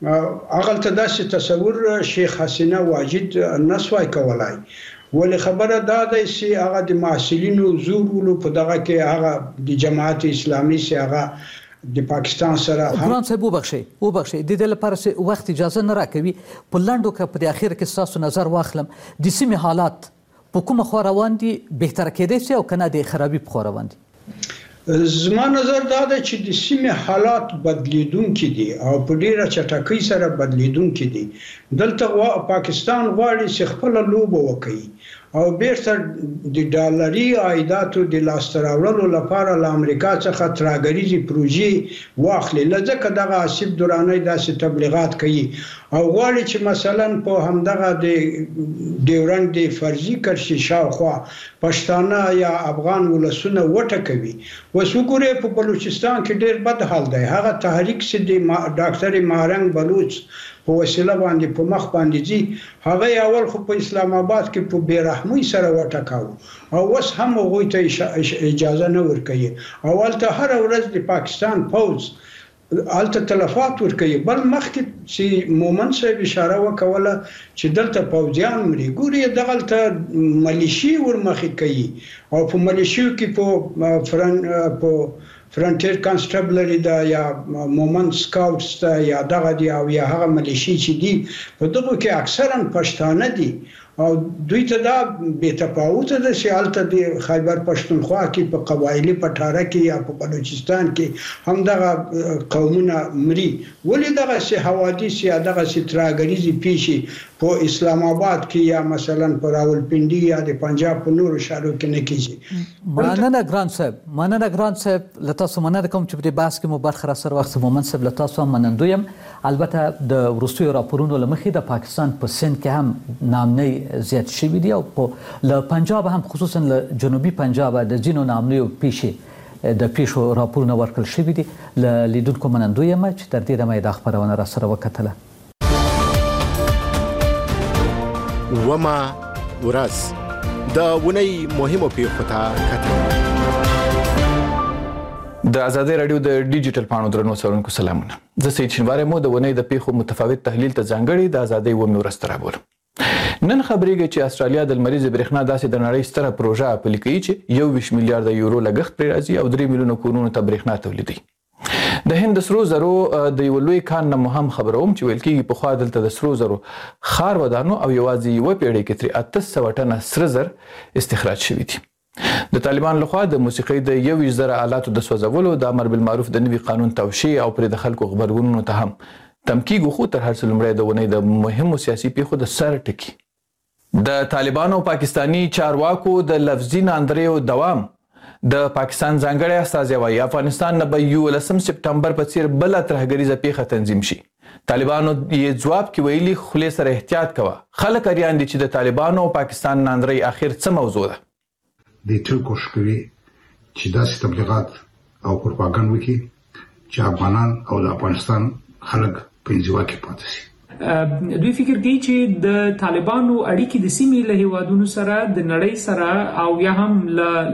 هغلته داسې تصور شیخ حسینه واجد نسوای کولای، ولې خبره دا ده چې هغه د محصلینو زور په دغه کې هغه د جماعت اسلامي چې هغه د پاکستان سره ګران صاحب وبخښئ د دې لپاره وخت اجازه نه راکوي په لنډو که په اخر کې ستاسو نظر واخلم د سیمې حالات په کومه خوا روان دي، بهتره کېدای شي او که نه د خرابي په خوا روان دي؟ زما نظر دا ده چې د سیمې حالات بدلیدونکي دي او په ډیره چټکۍ سره بدلیدونکي دي. دلته پاکستان غواړي چې خپله لوبه وکړي او بیرته د ډالري عایداتو د لاسته راوړلو لپاره له امریکا څخه ترهګریزې پروژې واخلي، ځکه دغه آصف دراني داسې تبلیغات کوي او غواړي چې مثلا په همدغه د ډیورنډ د فرضي کرښې شاوخوا پښتانه یا افغان ولسونه وټکوي. اوس وګورئ په بلوچستان کې ډېر بد حال دی. هغه تحریک چې د ډاکټر مهرنګ بلوچ په وسیله باندې په مخ باندې ځي، هغه اول خو په اسلام آباد کې په بیرحمۍ سره وټکاو او اوس هم هغوی ته اجازه نه ورکوي. اولته هره ورځ د پاکستان پوځ هلته تلفات ورکوي، بل مخکې چې مومن صاحب اشاره وکوله چې دلته پوځیان مري، ګوري دغلته ملیشي ورمخې کوي او په ملیشیو کې په فرنټیر کانسټیبلري ده یا مومن سکاوټس ده یا دغه دي او یا هغه ملیشي چې دي، په دغو کې اکثرا پښتانه دي او دوی ته دا بې تفاوته ده چې هلته د خیبر پښتونخوا کې په قبایلي پټاره کې یا په بلوچستان کې همدغه قومونه مري. ولې دغسې حوادث یا دغسې ترهګریزې پیښې په اسلام آباد کې یا مثلا په راولپنډي یا د پنجاب په نورو ښارو کې نه کېږي؟ مننه ګران صاحب، له تاسو مننه کوم چې په دې بحث کې مو برخه راسره واخیسته. مومن صاحب له تاسو هم منندوی یم. البته د وروستیو راپورونو له مخې د پاکستان په سند کې هم نامنۍ زیات شوي دي او له پنجاب هم خصوصا له جنوبي پنجاب د ځینو نامنیو پیښو راپورونه ورکړل شوي دي. له لیدونکو منندوی یم چې تر دې دمه یې دا خپرونه راسره وکتله. ومه ورځ د اونۍ مهمو پیښو ته کتل. د ازادۍ راډیو د ډیجیټل پاڼو درنو څارونکو سلامونه. زه سید شینواری مو د ونې د پیښو متفاوت تحلیل ته ځانګړي د ازادۍ ومې ورځ ته رابولم. نن خبرېږي چې استرالیا د لمریزې برېښنا داسې د نړۍ ستره پروژه پلي کوي چې 21 میلیارډ یورو لګښت پرې راځي او 3 میلیونه کورونو ته برېښنا تولیدوي. د هند د سرو زرو د یو لوی کان نه مو هم خبروم چې ویل کېږي پخوا دلته د سرو زرو ښار ودانو او یوازې یوه پیړۍ کې ترې 800 ټنه سره زر استخراج شوي دي. د طالبان لخوا د موسیقۍ د 21,000 آلاتو د سوځولو د امر بالمعروف د نوي قانون توشیح او پرې د خلکو غبرګونونو ته هم تم کېږو، خو تر هر څه لومړی د ونې د مهمو سیاسي پیښو د سر ټکي. د طالبانو او پاکستاني چارواکو د لفظي ناندریو دوام. د پاکستان ځانګړی استازی وایي افغانستان نه به 11 سپټمبر په څیر بله ترهګریزه پیښه تنظیم شي. طالبانو یې ځواب کې ویلي خولې سره احتیاط کوه. خلک اریان دي چې د طالبانو او پاکستان ناندرۍ اخر څه موضوع ده. د تل کوشش کوي چې داسې تبلیغات او پروپاګاندا وکړي چې افغانان او د افغانستان خلک په انزوا کې پاتې شي. دوی فکر کوي چې د طالبانو اړیکې د سیمې له هیوادونو سره د نړۍ سره او یا هم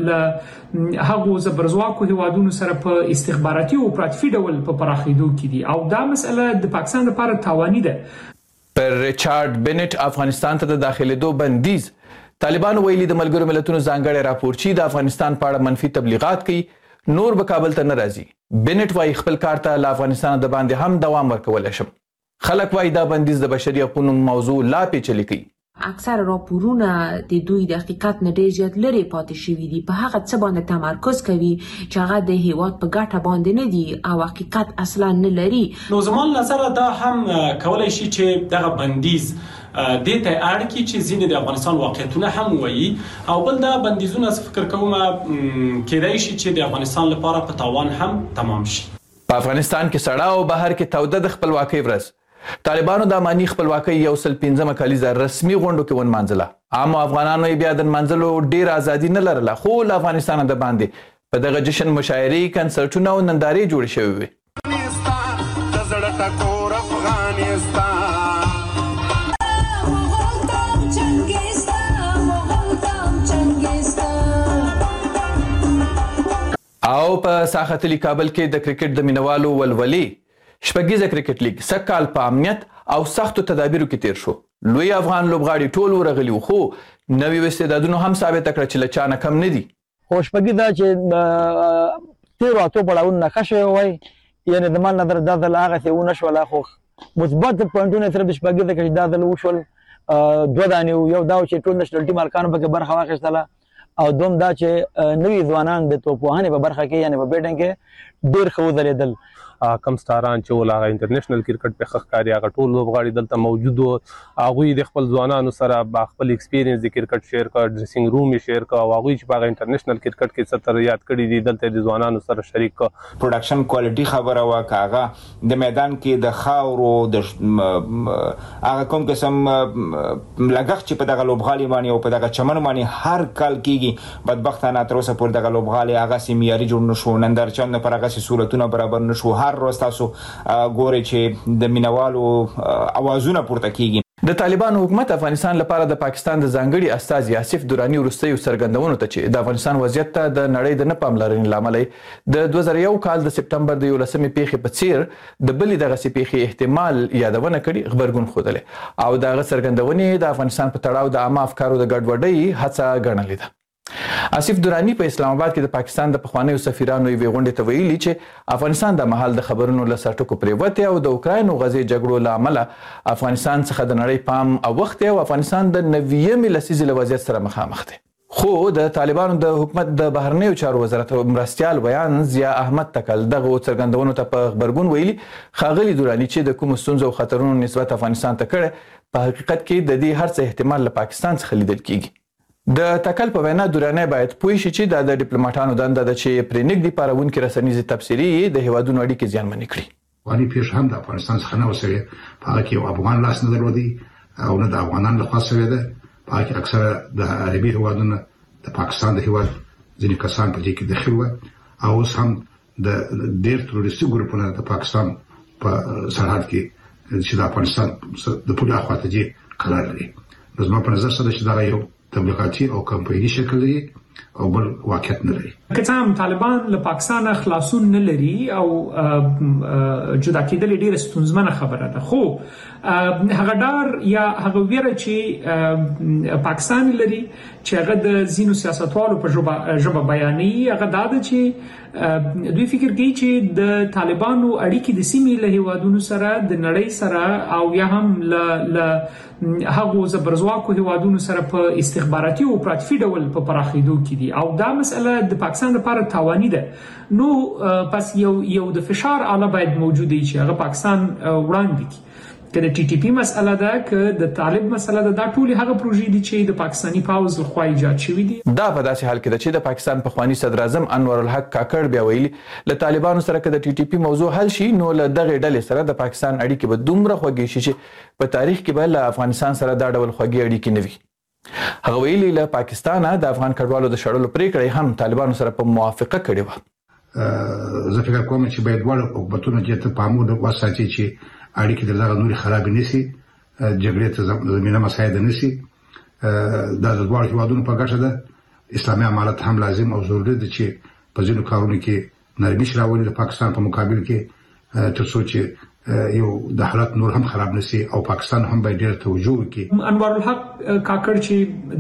له هغو زبرځواکو هیوادونو سره په استخباراتي او اپراتیفي ډول په پراخېدو کې دي او دا مسله د پاکستان لپاره تاواني ده. پر ریچارډ بنټ افغانستان ته د داخلېدو بندیز. طالبانو ویلي د ملګرو ملتونو ځانګړی راپورچی د افغانستان په اړه منفي تبلیغات کوي، نور به کابل ته نه راځي. بنټ وایي خپل کار ته له افغانستان د باندې هم دوام ورکولی شم. خلک وایي دا بندیز د بشري حقوقو موضوع لا پیچلې کوي. اکثر راپورونه د دوی د حقیقت نه ډېر زیات لرې پاتې شوي دي، په هغه څه باندې تمرکز کوي چې هغه د هیواد په ګټه باندې نه دي او حقیقت اصلا نه لري. نو زما نظر دا هم کولای شي چې دغه بندیز دې ته اړ کړي چې ځینې د افغانستان واقعیتونه هم وایي او بل دا بندیزونه فکر کوم کېدای شي چې د افغانستان لپاره په تاوان هم تمام شي. په افغانستان کې سړه او بهر کې توده د خپلواکۍ ورځ. طالبانو د اماني خپلواکۍ 115 کالیزه رسمي غونډو کې ونمانځله. عامو افغانانو یې بیا د نمانځلو ډېر ازادي نه لرله، خو له افغانستانه د باندې په دغه جشن مشاعرې، کنسرټونه او نندارې جوړې شوې وې. او په ساختلي کابل کې د کرکټ د مینوالو ولولې شپږیزه کرکټ لیګ سږ کال په امنیت او سختو تدابیرو کې تیر شو. لوی افغان لوبغاړي ټول ورغلي خو نوي استعدادونو هم ثابت کړ چې له چا نه کم نه دي. خو شپږیزه چې تیرو اتو پړاوونه نښه شوی وای یعنې د مال نظر دا ځل هغسې ونشوله خو مثبت پوینټونه صرف د شپږیزه کې چې دا ځل وشول 2 دانې یو دا چې ټول نشنل ټیم هلکانو پکې برخه واخیستله او دوم دا چې نوي ځوانان د توپوهنې په برخه کې یعنې په بیټینګ کې ډېر ښه وځلېدل. کم ستاران چې ول هغه انټرنیشنل کرکټ په خخ کاری هغه ټول لوبغاړي دلته موجود وو. هغوی د خپل ځوانانو سره با خپل ایکسپیرینس د کرکټ شیر کړ ډریسینګ روم یې شیر کړ او هغوی چې په انټرنیشنل کرکټ کې ستر یاد کړي دي دلته د ځوانانو سره شریک کړ. پروډکشن کوالټي خبره واکاغه د میدان کې د خاورو د هغه کوم قسم لګښت چې په دغه لوبغالي باندې او په دغه چمن باندې هر کال کېږي بدبختانه تر اوسه پورې دغه لوبغالي هغه سیمیاري جوړ نشو نندارچن پر هغه صورتونه برابر نشو. هر روز تاسو ګورئ چې د مینوالو اوازونه پورته کیږي. د طالبانو حکومت افغانستان لپاره د پاکستان د ځانګړي استازي آصف دراني وروستیو څرګندونو ته چې د افغانستان وضعیت ته د نړۍ د نه پاملرنې له امله د 2001 کال د سپټمبر د 11مې پیښې په څیر د بلې دغسې پیښې احتمال یادونه کړې غبرګون ښودلی او د هغه څرګندونې د افغانستان په تړاو د عامه افکارو د ګډوډۍ هڅه ګڼلې ده. آصف دراني په اسلام آباد کې د پاکستان د پخوانیو سفیرانو یوې غونډې ته ویلي چې افغانستان د مهال د خبرونو له سرټکو پرېوتې او د اوکراین او غزې جګړو له امله افغانستان څخه د نړۍ پام اوښتی او افغانستان د 90مې لسیزې له وضعیت سره مخامخ دی. خو د طالبانو د حکومت د بهرنیو چارو وزارت مرستیال بیان ضیا احمد تکل دغه څرګندونو ته په غبرګون ویلي ښاغلي دراني چې د کومو ستونزو او خطرونو نسبت افغانستان ته کړی په حقیقت کې د دې هر څه احتمال له پاکستان څخه لیدل کیږي. د تکل په وینا دراني باید پوه شي چې د ډیپلوماټانو دنده ده چې پرې نږدې پارونکي رسنیزې تبصرې د هیوادونو اړیکې زیانمنې کړي. واني پیښ هم د افغانستان څخه نه وسوي په هغه کې یو افغان لاس نه درلودي او نه د افغانانو لخوا سوي ده. په هغه کې اکثره د عربي هیوادونو د پاکستان د هیواد ځینې کسان په دې کې دخیل وو او اوس هم د ډېر تروریستي ګروپونه د پاکستان په سرحد کې چې د افغانستان د پولې اخواته دي قرار لري. نو زما په نظر سره چې دا یو تبلیغاتي او کمپایني شکل لري او بل واقعیت نه لري. که څه هم طالبان له پاکستان خلاصون نه لري او جدا کېدل ډیره ستونزمنه خبره ده خو هغه ډار یا هغه ویره چې پاکستان لري چې هغه د ځینو سیاستوالو په ژبه بیانوي هغه دا ده چې دوی فکر کوي چې د طالبانو اړیکې د سیمې له هیوادونو سره د نړۍ سره او یا هم له هغو زبرځواکو هیوادونو سره په استخباراتي او پراتفي ډول په پراخېدو کې دي او دا مسله د پاکستان لپاره تاواني ده. نو پس یو د فشار آله باید موجود وي چې هغه پاکستان وړاندې کړي. که د ټي ټي پی مسله ده که د طالب مسله ده دا ټولې هغه پروژې دي چې د پاکستاني پاوز لخوا ایجاد شوي دي. دا په داسې حال کې ده چې د پاکستان پخواني صدر اعظم انور الحق کاکړ بیا ویلي له طالبانو سره که د ټي ټي پی موضوع حل شي نو له دغې ډلې سره د پاکستان اړیکې به دومره خوږې شي چې په تاریخ کې به له افغانستان سره دا ډول خوږې اړیکې نه وي. هغه ویلي له پاکستانه د افغان کډوالو د شړلو پریکړه هم طالبانو سره په موافقه کړې وه. زه فکر کوم چې باید دواړه حکومتونه دې ته پام وساتي چې اړیکې د دغه نورې خرابې نه شي جګړې ته زمینه مساعده نه شي. دا د دواړو هیوادونو په ګټه ده. اسلامي امارت هم لازم او ضروري ده چې په ځینو کارونو کې نرمي راولي د پاکستان په مقابل کې تر څو چې یو د حالت نور هم خراب نشي او پاکستان هم باید ډېر توجه وکړي. انور الحق کاکړ چې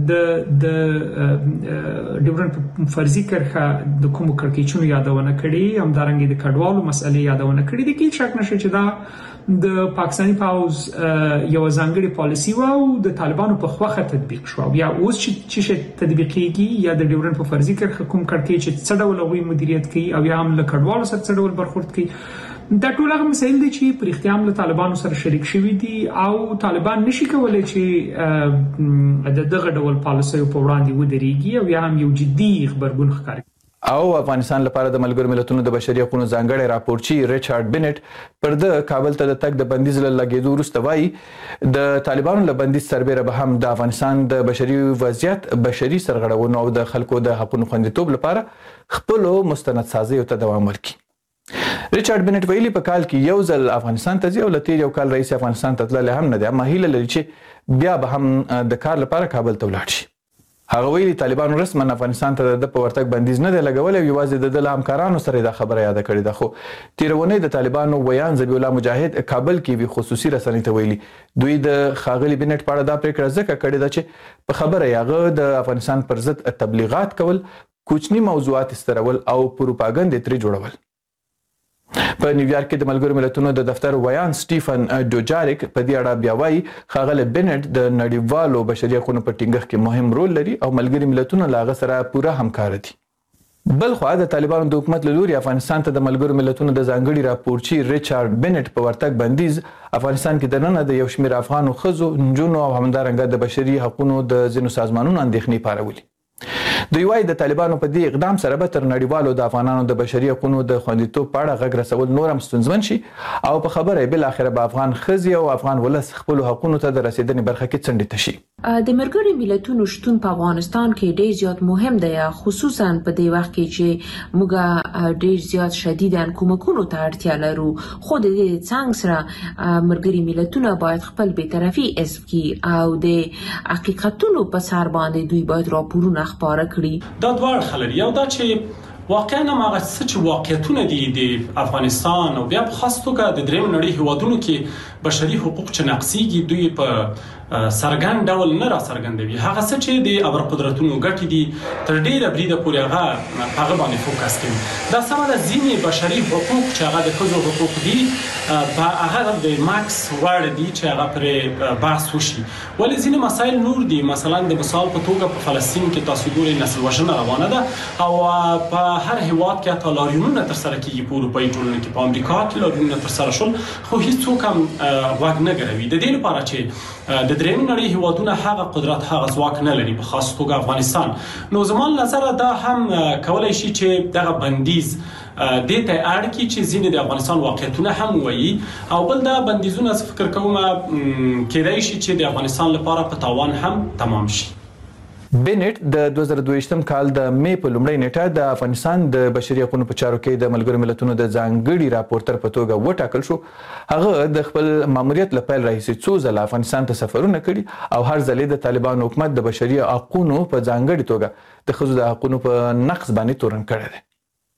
د ډیورنډ فرضي کرښه د کومو کړکېچونو یادونه کړې همدارنګه د کډوالو مسلې یادونه کړې دي کې شک نشي چې دا د پاکستاني پاوز یو ځانګړي پالیسی و او د طالبانو په خوخه تطبیق شو یا اوس چې تطبیقيږي یا د ډیورنډ په فرضي کرښه کوم کړکېچ چې څه ډول غوي مدیریت کوي او یا هم له کډوالو سره څه ډول برخورد کوي دا ټول هغه مسایل دي چې پر اختیام له طالبانو سره شریک شوي دي او طالبان نشي کولای چې د دغه ډول پالیسیو په وړاندې ودرېږي او یا هم یو جدي خبرګون ښکاري. او افغانستان لپاره د ملګرو ملتونو د بشري حقوقو ځانګړی راپورچی ریچارډ بنټ پر د کابل ته د تګ د بندیز له لګېدو وروسته وایي د طالبانو له بندیز سربېره به هم د افغانستان د بشري وضعیت بشري سرغړونو او د خلکو د حقوقو خوندیتوب لپاره خپلو مستند سازیو ته دوام ورکړي. ریچارډ بنټ ویلي په کال کې یو ځل افغانستان ته ځي او له تیر یو کال رئیس افغانستان ته تللی هم نه دی اما هیله لري چې بیا به هم د کار لپاره کابل ته ولاړ شي. هغه ویلي طالبانو رسما افغانستان ته د په ورتګ بندیز نه دی لګولی او یوازې د همکارانو سره دا خبره یاده کړې ده. خو تیرونی د طالبانو ویان ذبیح الله مجاهد کابل کې وی خصوصي رسنۍ ته ویلي دوی د خاغلی بنټ په اړه دا پریکړه ځکه کړې ده چې په خبره یغه د افغانستان پر ضد تبلیغات کول، کوچنی موضوعات استرول او پروپاګاندا ترې جوړول. په نیویارک کې د ملګرو ملتونو د دفتر ویان سټیفن ډوجاریک په دې اړه بیا وایي ښاغلی بنټ د نړیوالو بشري حقوقو په ټینګښت کې مهم رول لري او ملګري ملتونه له هغه سره پوره همکار دي. بل خو د طالبانو د حکومت له لوري افغانستان ته د ملګرو ملتونو د ځانګړي راپورچي ریچارډ بنټ په ورتګ بندیز افغانستان کې دننه د یو شمېر افغانو ښځو، نجونو او همدارنګه د بشري حقوقو د ځینو سازمانونو اندېښنې پارولي. دوی وايي د طالبانو په دې اقدام سره به تر نړیوالو د افغانانو د بشري حقوقو د خوندیتوب په اړه غږ رسول نور هم ستونزمن شي او په خبره بل اخر به افغان ښځې او افغان ولس خپل حقوقو ته د رسیدنې برخه کې څنډې تشي. د ملګرو ملتونو شتون په افغانستان کې ډیر زیات مهم دی، خصوصا په دې وخت کې چې موږ ډیر زیات شدیداً کومکونو ته اړتیا لرو. خو د دې څنګه سره ملګري ملتونه باید خپل بی‌طرفي حفظ کړي او د حقیقتونو په سر باندې دوی باید راپورونه خپاره کړي. دا دوه خلل یو دا چې واقعا هغه څه چې واقعیتونه دي د افغانستان او بیا په خاص توګه د دریم نړۍ هیوادونو کې بشري حقوق چې نقصيږي دوی په سرګند ډول نه را څرګندوي. هغه څه چې د ابرقدرتونو ګټې دي تر ډیره بریده پورې هغه باندې فوکس کوي. دا سمه ده ځینې بشري حقوق چې هغه د ښځو حقوق دي هغه د ماکس وړ دي چې هغه پر بحث وشي، ولې ځینې مسایل نور دي. مثلا د مثال په توګه په فلسطین کې تاسو ګورئ نسل وژنه روانه ده او په هر هیواد کې حتی لاریونونه تر سره کیږي په اروپایي ټولنه کې، په امریکا کې لاریونونه تر سره شول خو هیڅوک هم غوږ نه ګروي. د دې لپاره چې د دریم نړۍ هیوادونه هغه قدرت هغه ځواک نه لري په خاص توګه افغانستان. نو زموږ نظر دا هم کولای شي چې دغه بندیز د ته اړ کی چې ځینې د افغانستان واقعیتونه هم وایي او بل دا بندیزونه فکر کوم کېدای شي چې د افغانستان لپاره په تاوان هم تمام شي. بنټ د 2022م کال د مې په لومړۍ نیټه د افغانستان د بشري حقوقو په چارو کې د ملګرو ملتونو د ځانګړي راپورټر په توګه وټاکل شو. هغه د خپل ماموریت له پیل راهیسې څو ځله افغانستان ته سفرونه کړي او هر ځل د طالبانو حکومت د بشري حقوقو په ځانګړي توګه د ښځو د حقوقو په نقض باندې تورن کړی دی.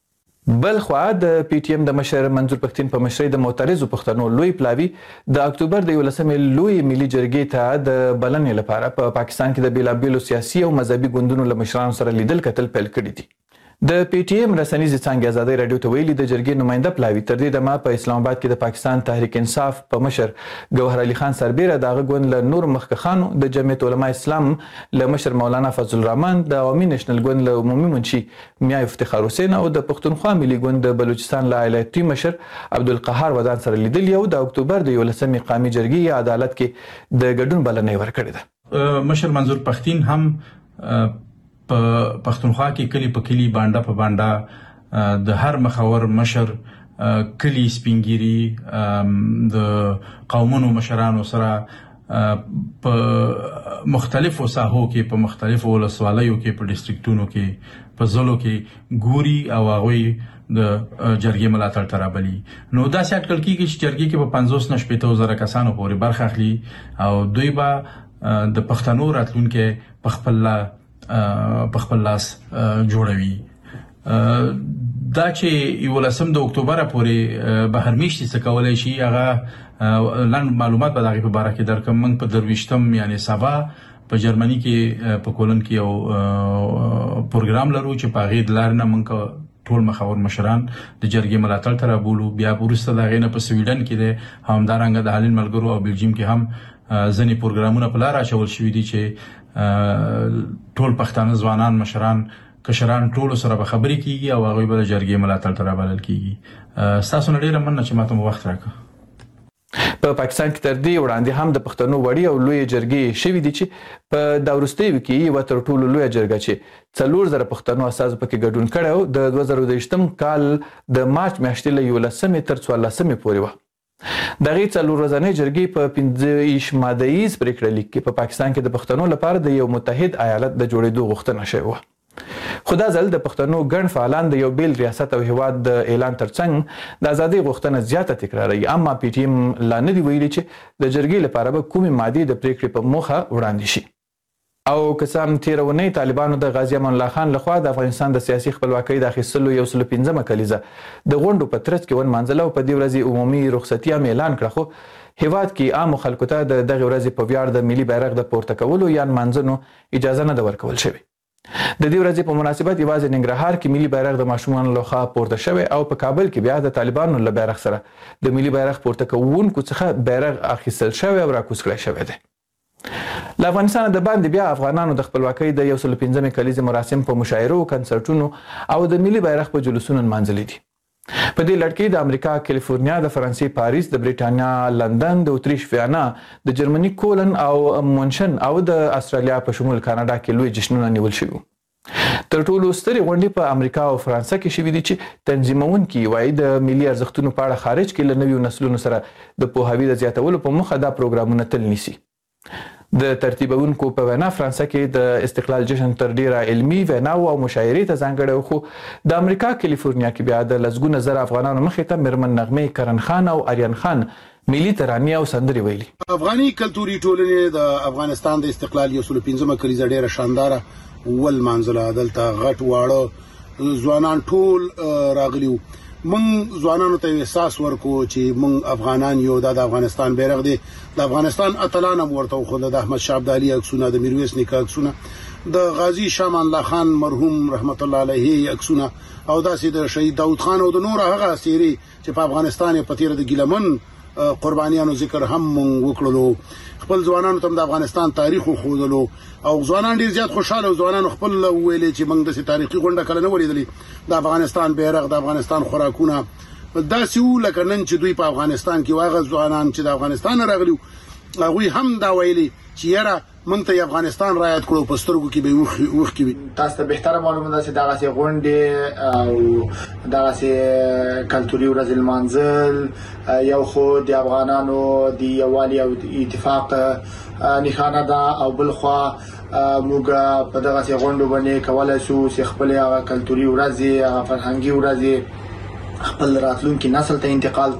بل خوا د پی ټی ایم د مشر منظور پښتين په مشرۍ د معترضو پښتنو لوی پلاوی د اکتوبر د 11مې لوی ملي جرګې ته د بلنې لپاره په پاکستان کې د بیلابیلو سیاسي او مذهبي ګوندونو له مشرانو سره لیدل کتل پیل کړي دي. د پی ټی ایم رسنیز څنګه آزادۍ رادیو ته ویلي د جرګې نماینده پلاوی تر دې دمه په اسلام آباد کې د پاکستان تحریک انصاف په مشر ګوهر علي خان سربیره د غوند له نور مخکخانو د جمعیت علماء اسلام له مشر مولانا فضل الرحمن د عوامي نېشنل ګوند له عمومي منشي میا افتخار حسین او د پښتونخوا ملي ګوند د بلوچستان له ایالتي مشر عبدالقهار ودان سره لیدل یو د اکتوبر د 11مې قومي جرګې عدالت کې د ګډون بلنې ورکړې ده. مشر منظور پښتين هم په پښتونخوا کې کلی په کلی باندې په باندې د هر مخاور مشر کلی سپینګيري د قومونو مشرانو سره په مختلفو ساحو کې په مختلفو ولسوالیو کې په ډیسټریکټونو کې په ضلعو کې ګوري او هغه د جرګې ملاتړ ترابلی. نو دا سات کړ کېږي چې جرګې کې په 50 نه 50,000 کسانو پورې برخه اخلي او دوی به د پښتنو راتلونکو په خپل لاس جوړوي. دا چې 11 د اکتوبر پورې بهر میشتي څه کولای شي هغه لاندې معلومات به دغه په اړه کې درکم. من په 23م یعنی سبا په جرمني کې په کولن کې یو پروګرام لرو چې په غید لار نه منکه ټول مخاور مشران د جرګې ملاتړ تر بولو. بیا ورسته دغه نه په سویډن کې ده همدارنګه د هالند ملګرو او بلجیم کې هم ځنې پروګرامونه په لار اچول شوي دي چې ټول پښتانه ځوانان مشران کشران ټول سره به خبرې کیږي او هغه به جرګې ملاتړ تر بلل کیږي. تاسو نه ډیره مننه چې ماته وخت راکړ. په پاکستان کې تر دې وړاندې هم د پښتنو وړي او لوی جرګې شوې دي چې په دا وروستي کې یو تر ټولو لوی جرګه چې 4000 پښتنو اساس پکې ګډون کړو د 2023م کال د مارچ میاشتې له 11 تر 14 پورې و. دغه څلور ورځې جرګې په 15 مادهیز پریکړه لیک کې په پاکستان کې د پښتنو لپاره د یو متحد ایالت د جوړېدو غوښتنه شوې و. خو دا ځل د پښتنو ګڼ فعالان د یو بیل ریاست او هیواد د اعلان ترڅنګ د ازادي غوښتنه زیاته تکراروي. اما پی ټی ایم لا نه دی ویلي چې د جرګې لپاره به کومې ماده د پریکړې په موخه وړاندې شي. او قسم تیرونی طالبانو د غازی امان الله خان لخوا د افغانستان د سیاسي خپلواکۍ د اخیستلو 115مه کلیزه د غونډو په ترڅ کې ونمانځله او په دې ورځې عمومي رخصتي هم اعلان کړه، خو هیواد کې عام خلکو ته د دغه ورځې په ویاړ د ملي بیرغ د پورته کولو یا نمانځنو اجازه نه ده ورکول شوې. د دې ورځې په مناسبت یوازې ننګرهار کې ملي بیرغ د ماشومانو لخوا پورته شوی او په کابل کې بیا د طالبانو له بیرغ سره د ملي بیرغ پورته کوونکو څخه بیرغ اخیستل شوی او راکوز کړی شوی دی. له افغانستان د باندې بیا افغانانو د خپلواکۍ د 115مې کلیزې مراسم په مشاعرو، کنسرټونو او د ملي بیرغ په جلوسونو نمانځلي دي. په دې لړ کې د امریکا کالیفورنیا، د فرانسې پاریس، د بریټانیا لندن، د اتریش ویانا، د جرمني کولن او مونشن او د استرالیا په شمول کاناډا کې لوی جشنونه نیول شوي. تر ټولو سترې غونډې په امریکا او فرانسه کې شوي دي چې تنظیمونکي وایي د ملي ارزښتونو په اړه خارج کې له نویو نسلونو سره د پوهاوي د زیاتولو په موخه دا پروګرامونه تل نیسي. د ترتیبونکو په وینا فرانسه کې د استقلال جشن تر ډیره علمي ویناو او مشاعرې ته ځانګړی، خو د امریکا کالیفورنیا کې بیا د لسګونه زره افغانانو مخې ته میرمن نغمې کرن خان او آریان خان ملي ترانې او سندرې ویلي. افغاني کلتوري ټولنې د افغانستان د استقلال 115مه کلیزه ډیره شانداره ولمانځله. دلته غټ واړه ځوانان ټول راغلي وو. موږ ځوانانو ته احساس ورکو چې موږ افغانان یو، د افغانستان بیرغ دی، د افغانستان اتلان هم ورته خو د احمد شاه ابدالي عکسونه، د میرویس نیکه عکسونه، د غازی شاه امان الله خان مرحوم رحمت الله علیه عکسونه او داسې د شهید داود خان او د نور هغه اسیري چې په افغانستان په تیر د ګیلمن قربانیانو ذکر هم موږ وکړلو. خپل ځوانانو ته د افغانستان تاریخ خودلو او ځوانان ډیر زیات خوشاله، ځوانانو خپل ویلې چې موږ د تاریخي غونډه کله نه ولیدلې. د افغانستان بیرغ، د افغانستان خوراکونه داسې لکه نن چې دوی په افغانستان کې واغ ځوانان چې د افغانستان راغلي هغه هم دا ویلي چې یاره موږ ته افغانستان رایاد کړو، په سترګو کې به وښ کې وي. تاسو ته بهتره معلومه ده چې دغه غونډې او دغه کلتوري ورځ لمانځل یو خو د افغانانو د یووالي او اتفاق نښانه ده، او بل خو موږ په دغه غونډو باندې کولای شو چې خپل هغه کلتوري ورځ، هغه فرهنګي ورځ خپل راتلونکي نسل ته انتقال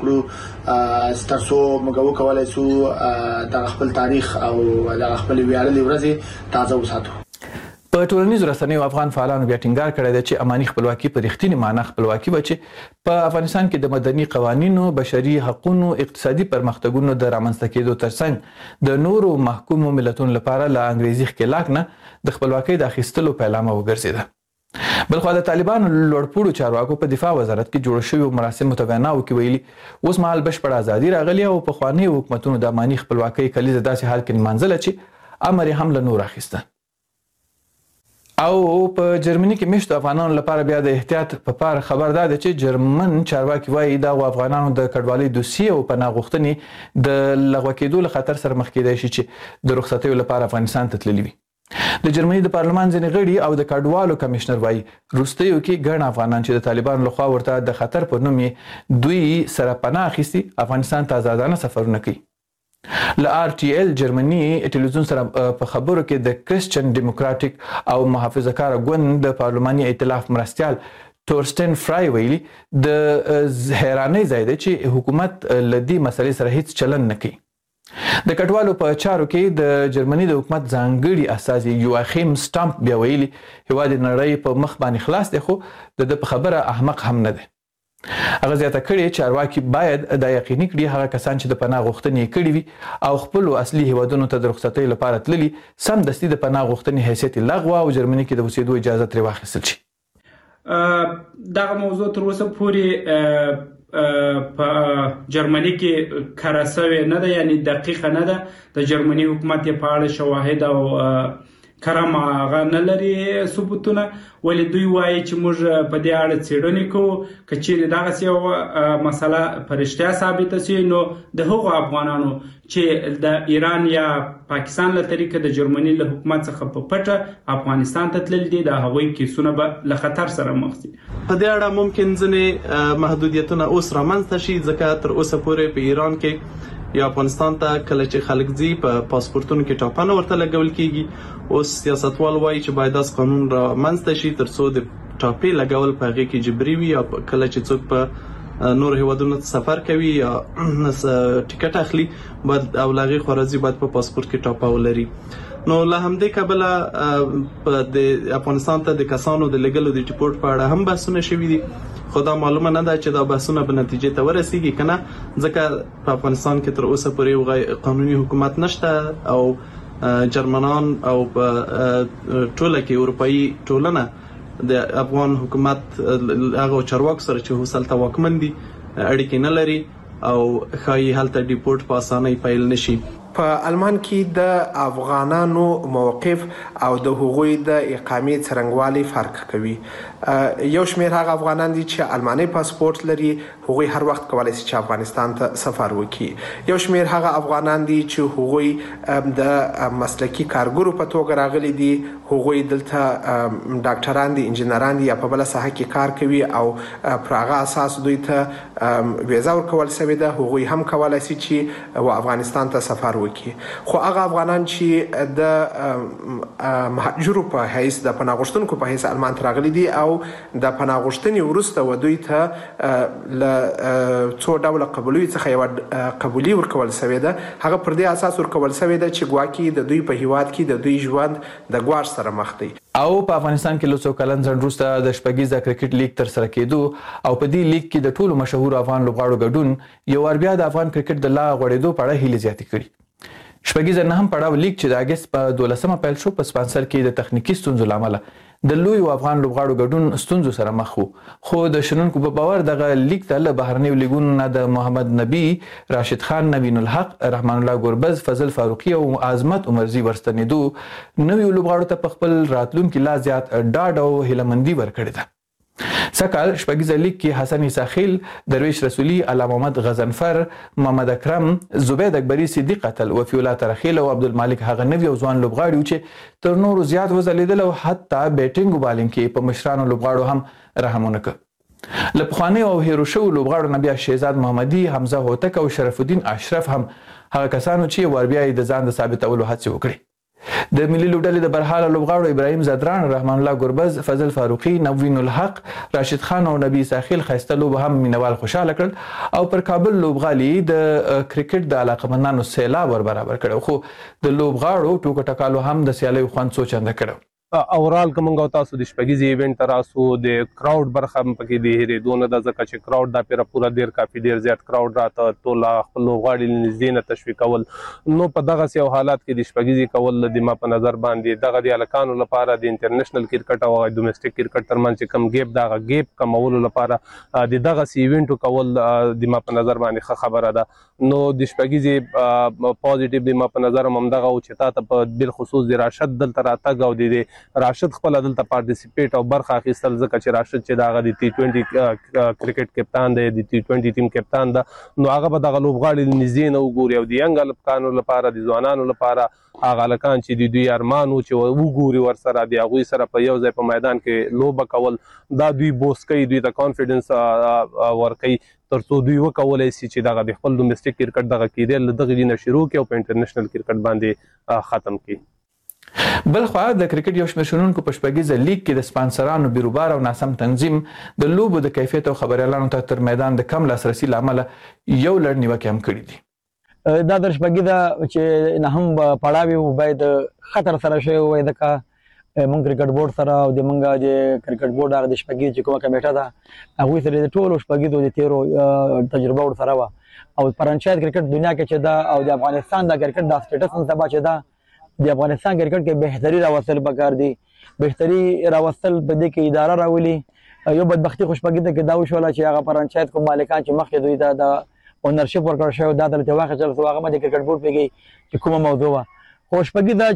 کړو، ستاسو موږ وکولای شو د خپل تاریخ او د خپل ویاړلي ورځې تازه وساتو. په ټولنیزو رسنیو افغان فعالانو بیا ټینګار کړی دی چې اماني خپلواکي په رښتینې معنا خپلواکي به چې په افغانستان کې د مدني قوانینو، بشري حقوقو، اقتصادي پرمختګونو د رامنځته کېدو ترڅنګ د نورو محکومو ملتونو لپاره له انګریزي ښکېلاک نه د خپلواکۍ د اخیستلو پیلامه وګرځېده. بلخوا د طالبانو لوړپوړو چارواکو په دفاع وزارت کې جوړ شویو مراسمو ته ویناو کې ویلي اوس مهال بشپړه ازادي راغلې او پخواني حکومتونو د اماني خپلواکۍ کلیزه داسې حال کې نمانځله چې امر یې هم له نور اخیسته. او په جرمني کې مشتو افغانانو لپاره بیا د احتیاط په پار خبر ده چې جرمن چارواکي وایي دا افغانانو د کډوالۍ دوسیې او پناه غوښتنې د لغوه کېدو له خطر سره مخ کېدای شي چې د رخصتیو لپاره افغانستان ته تللي وي. د جرمني د پارلمان ځینې غړي او د کډوالو کمشنر وایي وروستیو کې ګڼ افغانان چې د طالبانو لخوا ورته د خطر په نوم دوی سره پناه اخیستي افغانستان ته آزادانه سفرونه کوي. له RTL جرمني ټلویزیون سره په خبرو کې د کریسچن ډیموکراټیک او محافظه‌کار ګوند د پارلماني ائتلاف مرستیال تورستن فرای ویلي د حیرانۍ ځای دی چې حکومت له دې مسلې سره هیڅ چلند نه کوي. د کډوالو په چارو کې د جرمني د حکومت ځانګړي استازي یواخیم سټامپ بیا ویلي هیواد نړۍ په مخ باندې خلاص دی، خو د په خبره احمق هم نه دی. هغه زیاته کړې چارواکي باید دا یقیني کړي هغه کسان چې د پناه غوښتنې کړي وي او خپل اصلي هیوادونو ته د رخصتۍ لپاره تللي سمدستي د پناه غوښتنې حیثیت لغوه او جرمني کې د اوسېدو اجازه ترې واخیستل شي. دغه موضوع تر اوسه پورې په جرمني کې کارسوي نه ده، یعنی دقیقه نه ده. د جرمني حکومت په اړه شواهد او کرم هغه نه لري ثبوتونه، ولې دوی وایي چې موږ په دې اړه څېړنې کوو، که چیرې دغسې یوه مسله په رښتیا ثابته شي نو د هغو افغانانو چې د ایران یا پاکستان له طریقه د جرمني له حکومت څخه په پټه افغانستان ته تللي دي، د هغوی کیسونه به له خطر سره مخ شي. په دې اړه ممکن ځینې محدودیتونه اوس رامنځته شي، ځکه تر اوسه پورې په ایران کې یا افغانستان ته کله چې خلک ځي په پاسپورتونو کې ټاپنه ورته لګول کیږي. اوس سیاستوال وایي چې باید داس قانون را منځته شي ترڅو د ټاپې لګول په هغه کې جبري وي، او کله چې څوک په نور هیوادونو ته سفر کوي یا ټیکټ اخلي باید او لاغي خارجي باید په پاسپورت کې ټاپه ولري. نو له همدې کبله د افغانستان ته د کسانو د لګلو د ټیپورت په اړه هم بحثونه شوي دي، خو دا معلومه نه ده چې دا بحثونه به نتیجې ته ورسیږي کنه، ځکه په افغانستان کې تر اوسه پورې قانوني حکومت نشته او جرمنان او په ټوله کې اروپאי ټولنه د افغان حکومت هغه چارواکو سره چې هوسلته واکمن دي اړیکې نه لري او ښایي هلته ډیپورت په اسانۍ پیل نشي. په آلمان کې د افغانانو موقف او د هغوی د اقامې څرنګوالي فرق کوي. یو شمېر هغه افغانان دي چې آلماني پاسپورت لري، هغوی هر وخت کولی شي چې افغانستان ته سفر وکړي. یو شمېر هغه افغانان دي چې هغوی د مسلکي کارګرو په توګه راغلي دي، هغوی دلته ډاکټران دي، انجینران دي یا په بله ساحه کې کار کوي او پر هغه اساس دوی ته ویزا ورکول شوې ده، هغوی هم کولی شي چې افغانستان ته سفر وکړي. خو هغه افغانان چې د مهاجرو په حیث د پناه غوښتونکو په حیث آلمان ته راغلي دي او د پناه غوښتنې وروسته و دوی ته له څو ډوله قبولیو څخه یوه قبولي ورکول شوې ده، هغه پر دې اساس ورکول شوې ده چې ګواکې د دوی په هیواد کې د دوی ژوند د ګواښ سره مخ دی. او په افغانستان کې له څو کلن ځنډ وروسته د شپږیزه کرکټ لیګ ترسره کېدو او په دې لیګ کې د ټولو مشهورو افغان لوبغاړو ګډون یو وار بیا د افغان کرکټ د لا غوړېدو په اړه هیلې زیاتې کړي. شپږیزه نهم پړاو لیګ چې د اګست په 12مه پیل شو په سپانسر کې د تخنیکی ستونزو لامل د لوی افغان لوبغاړو ګډون ستونزو سره مخ وو، خو د شنونکو په باور دغه لیګ ته له بهرنیو لیګونو نه د محمد نبی، راشد خان، نوین الحق، رحمان الله ګوربز، فضل فاروقي او عظمت عمرزي ورستنېدو نویو لوبغاړو ته په خپل راتلونکي لا زیات ډاډ او هیلهمندي ورکړې ده. سکهال شپږیزه لیګ کې حسن عیساخیل، درویش رسولي، علا محمد غضنفر، محمد اکرم، زبید اکبري، صدیق قتل، وفي الله ترخیل او عبدالمالک هغه نوي او ځوان لوبغاړي چې تر نورو زیات وځلیدل او حتی بیټینګ او بالینګ کې په مشرانو لوبغاړو هم رحم ونه کړ. له پخوانیو او هیرو شویو لوبغاړو نه بیا شهزاد محمدي، حمزه هوتک او شرف الدین اشرف هم هغه کسانو چې ور بیا د ځان د ثابتولو هڅې وکړي. د ملي لوبډلې د برحاله لوبغاړو ابراهیم زدران، رحمان الله ګوربز، فضل فاروقي، نوین الحق، راشد خان او نبی ساخیل خیسته لوبه هم مینوال خوشاله کړل او پر کابل لوبغالي د کرکټ د علاقمندانو سیلاب ور برابر کړو، خو د لوبغاړو ټوکو ټکالو هم د سیالۍ خوند څو چنده کړو. اورال کومنګ تاسو د شپږیزې ایونت تراسو د کراود برخه پکې د هېرېدو نه ده، ځکه چې کراود دا پیره پوره کافي ډېر زیات کراود راته ټول خپل لوبغاړي نږدې نه تشویقول. نو په دغسې یو حالات کې د شپږیزې کول د ما په نظر باندې دغه د هلکانو لپاره د انټرنیشنل کرکټ او ډومېسټک کرکټ ترمنځ چې کم ګیپ د هغه ګیپ کمولو لپاره د دغسې ایونټو کول د ما په نظر باندې ښه خبره ده. نو د شپږیزې پازیټیو د ما په نظر هم همدغه و چې تا ته په بالخصوص د راشد دلته راتګ او د راشد خپل دلته پارټیسیپیټ او برخه اخیستل، ځکه چې راشد چې دغه د T20 کرکټ کپتان دی، د T20 ټیم کپتان ده، نو هغه به دغه لوبغاړي نږدې نه وګوري او د ینګ هلکانو لپاره، د ځوانانو لپاره هغه هلکان چې د دوی ارمان و چې وګوري ورسره د هغوی سره په یو ځای په میدان کې لوبه کول، دا دوی بوست کوي، دوی ته کانفیډنس ورکوي تر څو دوی وکولی شي چې دغه د خپل ډومېسټک کرکټ دغه کیدل له دغې نه شروع کړي او په انټرنیشنل کرکټ باندې ختم کړي. بل خوا د کرکټ یو شمېر شنونکو په شپږیزه لیګ کې د سپانسرانو بیروبار او ناسم تنظیم د لوبو د کیفیت او خبریالانو ته تر میدان د کم لاسرسي له امله یو لړ نیوکې هم کړي دي. دا د شپږیزه چې نهم پړاو باید خطر سره شوی وای، ځکه مونږ کرکټ بورډ سره او د مونږ د کرکټ بورډ هغه د شپږیزې چې کومه کمیټه ده هغوی سره د ټولو شپږیزو د تیرو تجربه ورسره وه او فرانچایز کرکټ دنیا کې چې ده او د افغانستان د کرکټ دا سټیټس نن سبا چې ده د افغانستان کرکټ کې بهتري راوستل پکار دي. بهتري راوستل په دې کې اداره راولي. یو بدبختي خوشبختي کې دا وشوله چې هغه فرانچایز کوم مالکان چې مخکې دوی ته د اونرشپ ورکړل شوی دا دلته واخیستل شو، هغه د کرکټ بورډ پکې چې کومه موضوع وه. خوشبختي دا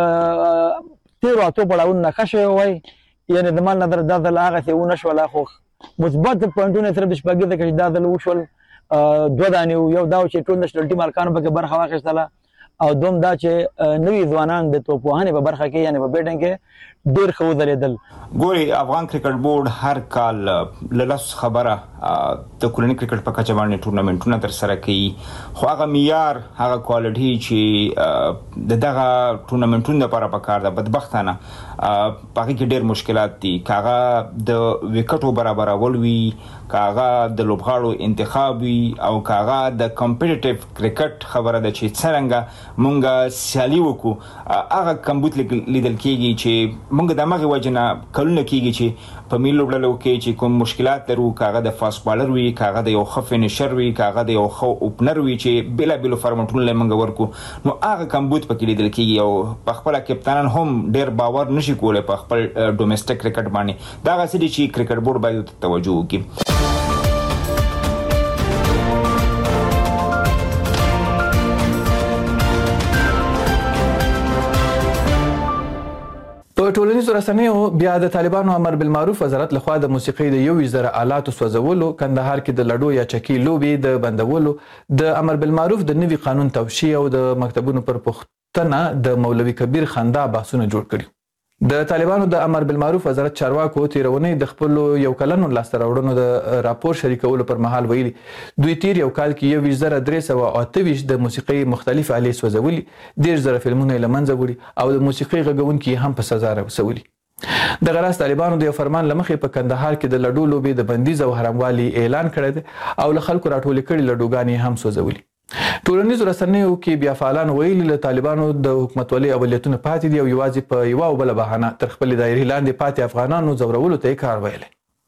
چې تیرو اتو پړاوونه نه ښه شوی وای، یعنې زما له نظره دا ځل هغسې ونه شوله، خو مثبت پوینټونه صرف د شپږیزه کې چې دا ځل وشول دوه دانې یو دا و چې ټول نېشنل ټیم هلکانو پکې برخه واخیستله او دوم دا چې نوي ځوانان د توپوهنې په برخه کې یعنی په بیډینګ کې ډیر ښه ودرېدل. ګوري افغان کرکټ بورډ هر کال للس خبره د کورنۍ کرکټ په کچه باندې ټورنمنټونه تر سره کوي، خو هغه معیار هغه کوالټي چې دغه ټورنمنټونو لپاره پکار ده بدبختانه پکې کې ډېر مشکلات دي. کاغه د وکټو برابرول وي، کاغه د لوبغاړو انتخاب وي، او کاغه د کمپټیټیو کرکټ خبره ده چې څنګه مونږه سیالي وکړو. هغه کمبود لیدل کېږي چې مونږ د مغه وجنه کلونه کېږي چې په میلو ډلو کې چې کوم مشکلات لرو، کاغه د فاست بالر وي، کاغه د یو ښه فینیشر وي، کاغه د یو ښه اوپنر وي چې بلا بلا فارمټونه لمنګ ورکو، نو هغه کمبود پکې لیدل کېږي. او په خپل کپتانان هم ډېر باور نشي کولای په خپل ډومېسټک کرکټ باندې. دا غسې دي چې کرکټ بورډ باید توجه وکړي. په ټولنیزو رسنیو بیا د طالبانو امر بالمعروف وزارت لخوا د موسیقي د 1000 آلاتو سوځولو، کندهار کې د لډو یا چکی لوبي د بندولو، د امر بالمعروف د نوي قانون توشیح او د مکتبونو پر پوښتنه د مولوي کبیر خندا بحثونه جوړ کړي. د طالبانو د امر بالمعروف وزارت چارواکو تیرونی د خپل یو کلنو لاسته راوړنو د راپور شریکولو پر مهال ویلي دوی تیر یو کال کې 2328 د موسیقي مختلف آلې سوځولي، 10000 فلمونه یې له منځه وړي او د موسیقي غږونکي هم په سزا رسولي. د غراس طالبانو د فرمان لمخې په کندهار کې د لډو لوبي د بندیز او حراموالي اعلان کړی دی او له خلکو راټول کړي لډوګانې هم سوځولي. ټولنیزو رسنیو کې بیا فعالان ویلي له طالبانو د حکومتولۍ اولیتونه پاتې دي او یوازې په یو او بل بهانه تر خپل دایرې لاندې پاتې افغانانو زورولو ته کار ویلي.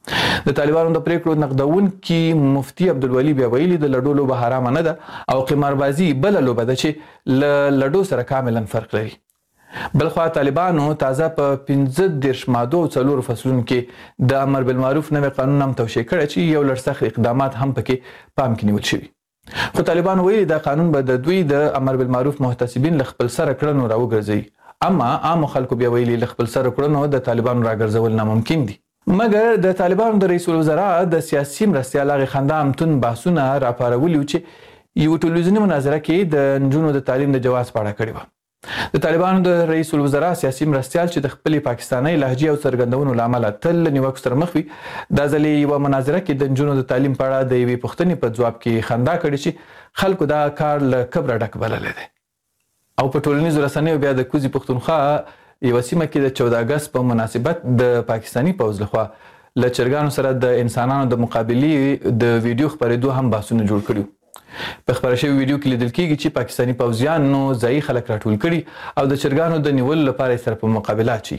د طالبانو د پریکړو نقدونکي مفتي عبدالولي بیا ویلي د لډو لوبه حرامه نه ده او قماربازي بل لوبه ده چې له لډو سره کاملا فرق لري. بلخوا طالبانو تازه په 15 مادو او 4 فصلونو کې د امر بالمعروف نوی قانون هم توشیح کړی چې یو لړ سخت اقدامات هم پکې پام کې نیول شوي. خو طالبانو ویلي دا قانون به د دوی د امر بالمعروف محتسبین له خپل سره کړنو راوګرځوي، اما عام خلکو بیا ویلي له خپل سره کړنو د طالبانو راګرځول ناممکن دي. مګر د طالبانو د رئیس الوزرا د سیاسي مرستیال هغې خندا امتون بحثونه راپارولي چې یو ټلویزیوني مناظره کې د نجونو د تعلیم د جواز په اړه کړې وه. د طالبانو د رئیس الوزرا سیاسي مرستیال چې د خپلې پاکستاني لهجې او څرګندونو له امله تل له نیوکو سره مخ وي، دا ځل یوه مناظره کې د نجونو د تعلیم په اړه د یوې پوښتنې په ځواب کې خندا کړې چې خلکو دا کار له کبره ډک بللی دی. او په ټولنیزو رسنیو بیا د کوزي پښتونخوا یوه سیمه کې د 14 اګست په مناسبت د پاکستاني پوځ لخوا له چرګانو سره د انسانانو د مقابلې د ویډیو خپرېدو هم بحثونه جوړ کړي. په خبره شوی ویډیو کې لیدل کېږي چې پاکستاني پوځیانو ځایي خلک راټول کړي او د چرګانو د نیولو لپاره یې سره په مقابله اچوي.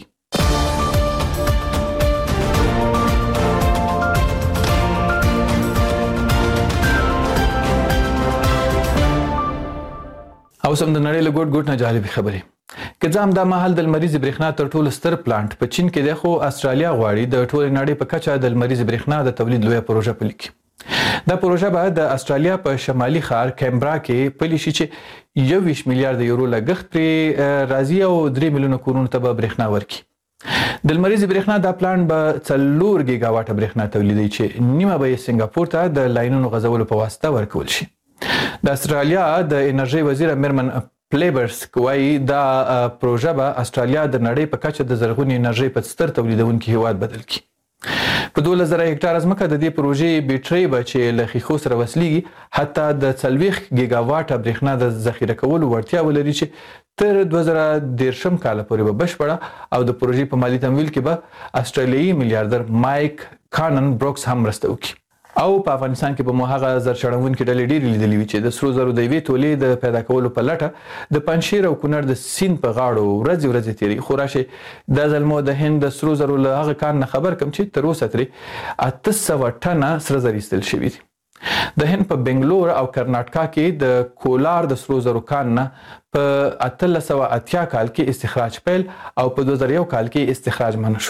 او سم د نړۍ له ګوټ ګوټ نه جالبې خبرې که ځه همدا مهال د لمریزې برېښنا تر ټولو ستر پلانټ په چین کې دی، خو استرالیا غواړي د ټولې نړۍ په کچه د لمریزې برېښنا د تولید لویه پروژه پلي کړي. دا پروژه به د استرالیا په شمالي ښار کیمبرا کې پلي شي چې 21 میلیارډ یورو لګښت پرې راځي او 3 میلیونه کورونو ته به برېښنا ورکړي. د لمریزې برېښنا دا پلانټ به 4 ګیګا واټه برېښنا تولیدوي چې نیمه به یې سنګاپور ته د لاینونو غځولو په واسطه ورکول شي. د استرالیا د انرژۍ وزیر میرمن پلیبرس کوي دا پروژه به استرالیا د نړۍ په کچه د زرغونې انرژۍ په ستر تولیدونکي هیواد بدل کړي. په 12000 هکټار ځمکه د دې پروژې بیټرۍ به چې له ښیښو سره وصلېږي حتی د 40 ګیګا واټه برېښنا د ذخیره کولو وړتیا ولري چې تر 2013 کال پورې به بشپړه او د پروژې په مالي تمویل کې به استرالیایي میلیارډر مایک کانن بروکس هم مرسته وکړي. او په افغانستان کې به مو هغه زر شړونکي ډلې ډېرې لیدلې وي چې د سرو زرو د یوې تولې د پیدا کولو په لټه د پنجشیر او کونړ د سیند په غاړو ورځې تېري. خو راشئ دا ځل مو د هند د سرو زرو له هغه کان نه خبر کړم چې تر اوسه ترې 800 ټنه سره زر ایستل شوي دي. د هند په بنګلور او کرناټکا کې د کولار د سرو زرو کان نه په 1880 کال کې استخراج پیل او په 2001 کال کې استخراج منع شو.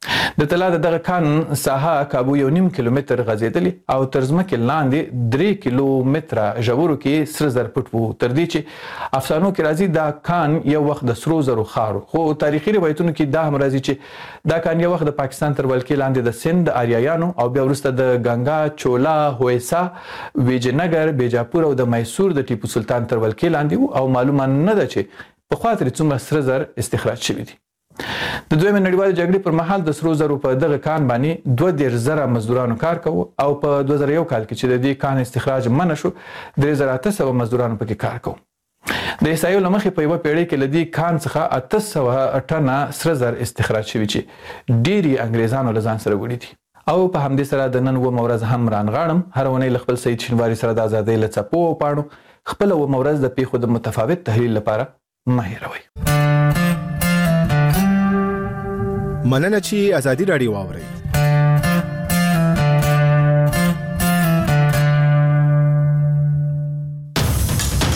د طلا دغه کان ساحه کابو 1.5 کیلومتر غځېدلې او تر ځمکې لاندې 3 کیلومتره ژورو کې سره زر پټ وو تر دې چې افسانو کې راځي دا کان یو وخت د سرو زرو خارو خو تاریخي روایتونو کې دا هم راځي چې دا کان یو وخت د پاکستان تر ولکې لاندې د سند آریایانو او بیا وروسته د ګنگا چولا هویسا ویجنګر بیجاپور او د میسور د ټیپو سلطان تر ولکې لاندې او معلومه نه ده چې په خاطر څومره سره زر استخراج شوی دي د دویمه نړیوالې جګړې پر مهال د سرو زرو په دغه کان باندې 2000 مزدورانو کار کوي او په 2001 کال کې چې د دې کان استخراج منع شو 3800 مزدورانو پکې کار کوي د احصایو لمخې په یو پیړۍ کې لدی کان څخه 800 ټنه سره زر استخراج شوی چې ډيري انګريزانو لزان سره وړي دي او په همدې سره د نن و مورز هم رانغاړم هر ونې خپل سید شینواری سره د آزادۍ لڅپو پاڼو خپل و مورز د پیښو د متفاوت تحلیل لپاره مهیروي مننه چې ازادي رادیو واورئ